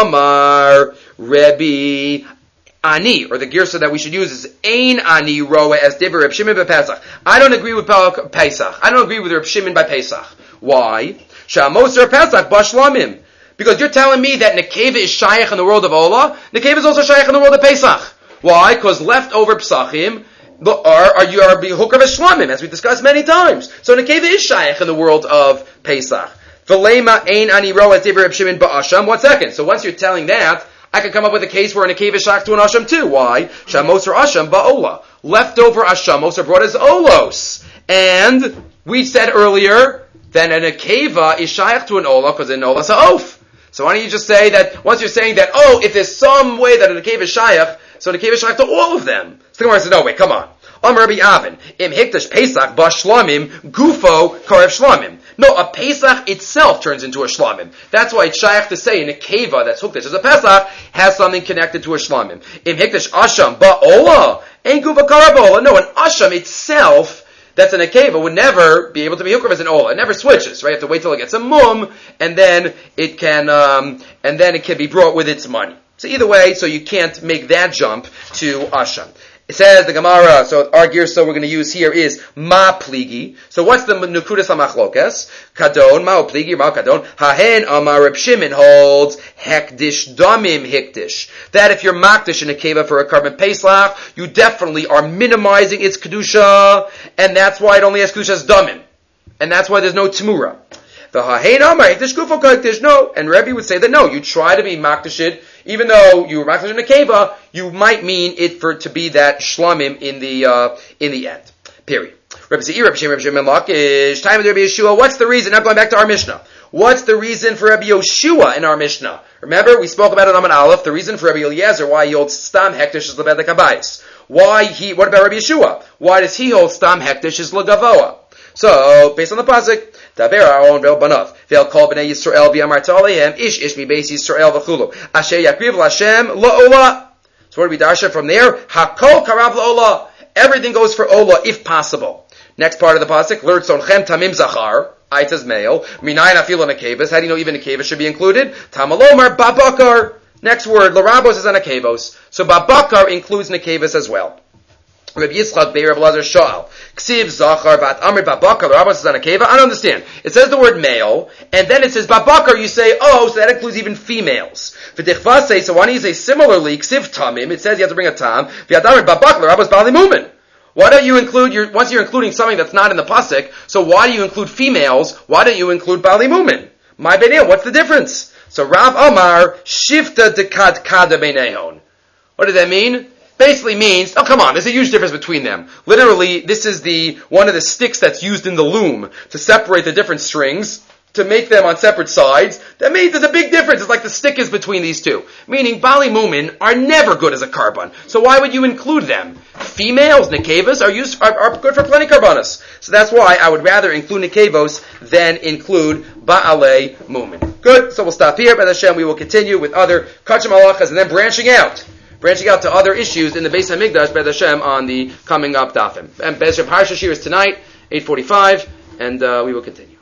Amar Rebbe Ani, or the girsa that we should use is Ein Ani Roa as Divrei Reb Shimon by Pesach. I don't agree with Pesach. I don't agree with Reb Shimon by Pesach. Why? Shamoser Pesach Bashlamim. Because you're telling me that Nekeva is Shaykh in the world of Ola. Nekeva is also Shaykh in the world of Pesach. Why? Because leftover Pesachim are Hukar Veshlamim, as we discussed many times. So Nekeva is Shaykh in the world of Pesach. V'lema Ein Ani Roa as Divrei Reb Shimon Ba'asham. 1 second. So once you're telling that, I could come up with a case where a Nekeva is Shaykh to an Asham too. Why? Shamoser Asham Ba'ola. Leftover Ashamos are brought as Olos. And we said earlier that a Nekeva is Shaykh to an Ola because an Ola is a Oaf. So why don't you just say that, once you're saying that, if there's some way that a Nekeva is Shaykh, so a Nekeva is Shaykh to all of them. So the Gemara says, no, wait, come on. Rabbi Avin, Im Hikdash Pesach Ba Shlamim, Gufo Karev Shlamim. No, a Pesach itself turns into a Shlamim. That's why it's Shaykh to say in a Keva that's Hukdash as a Pesach has something connected to a Shlamim. Im Hikdash Asham Ba Ola, Ain't Gufa Karev Ola. No, an Asham itself that's an Akeva would never be able to be Hukram as an Ola. It never switches, right? You have to wait till it gets a Mum, and then it can be brought with its money. So either way, so you can't make that jump to Asham. It says the Gemara, so our girsa we're going to use here is Ma Pligi. So what's the Nukudas HaMachlokes? Kadon, Ma Pligi, Ma Kadon. Hahen Amar Reb Shimon holds Hekdish Damim Hekdish. That if you're Makdish in a Keva for a carbon Pesach, you definitely are minimizing its Kedusha, and that's why it only has Kedusha as Damim. And that's why there's no Tmura. The Hahen Amar Hekdish Gufo Hekdish, no. And Rebbe would say that no, you try to be Makdish it, even though you were Makdish in a Keva, you might mean it to be that Shlamim in the end. Period. Rebbe Zeir, Rebbe Shem, Rebbe Shem, Lakish, time of Rebbe Yeshua. What's the reason? Now going back to our Mishnah. What's the reason for Rebbe Yeshua in our Mishnah? Remember, we spoke about it on Aleph, the reason for Rebbe Eliezer, why he holds Stam Hektish is Lebed Kabayis. What about Rebbe Yeshua? Why does he hold Stam Hektish is Legavoa? So, based on the pasuk, Daber Aaron ve'el banav ve'el kol bnei Yisrael v'yamarta alehem ish mi beis Yisrael v'chulu asher yakriv l'Hashem la'ola. So what do we darsha from there? Hakol karav la'ola. Everything goes for ola if possible. Next part of the pasuk, l'rtzonchem tamim zachar. Aitas male. Minayin afilo nekevos. How do you know even nekevos should be included? Tamalomar babakar. Next word, l'rabos is on nekevos. So babakar includes nekevos as well. Rabbi Yitzchak Be'er Rabbi Lazar Sha'al. Ksiv Zachar Vat Amr Babakar. The Rabbos is on a keva. I don't understand. It says the word male, and then it says Babakar. You say, so that includes even females. V'dichvasei. So why don't you say similarly? Ksiv Tamim. It says you have to bring a tam. V'yad Amr Babakar. The Rabbos Bali Mumin. Why don't you include once you're including something that's not in the pasuk? So why do you include females? Why don't you include Bali Mumin? My b'nei. What's the difference? So Rav Amar Shifta Dekad Kada Beinehon. What does that mean? Basically means, come on, there's a huge difference between them. Literally, this is one of the sticks that's used in the loom to separate the different strings, to make them on separate sides. That means there's a big difference. It's like the stick is between these two. Meaning, Bali Mumin are never good as a carbon. So why would you include them? Females, nekevos, are good for plenty carbonas. So that's why I would rather include nekevos than include Ba'alei Mumin. Good, so we'll stop here. By Hashem, we will continue with other Kachim Halachas and then branching out to other issues in the Beis HaMikdash, Be'ez Hashem, on the coming up Dafim. And Be'ez Hashem Parsha Shir is tonight, 8:45, and we will continue.